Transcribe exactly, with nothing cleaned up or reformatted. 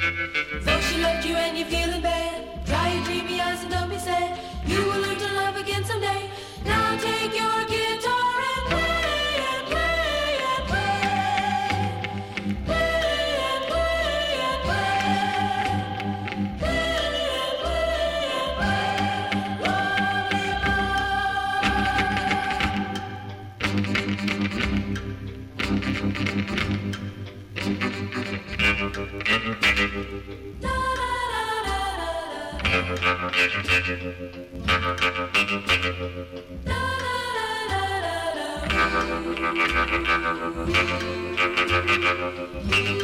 Though she loved you and you're feeling bad, dry your dreamy eyes and don't be sad. You will learn to love again someday. Now take your guitar and play and play and play. Play and play and play. Play and play and play. Lovely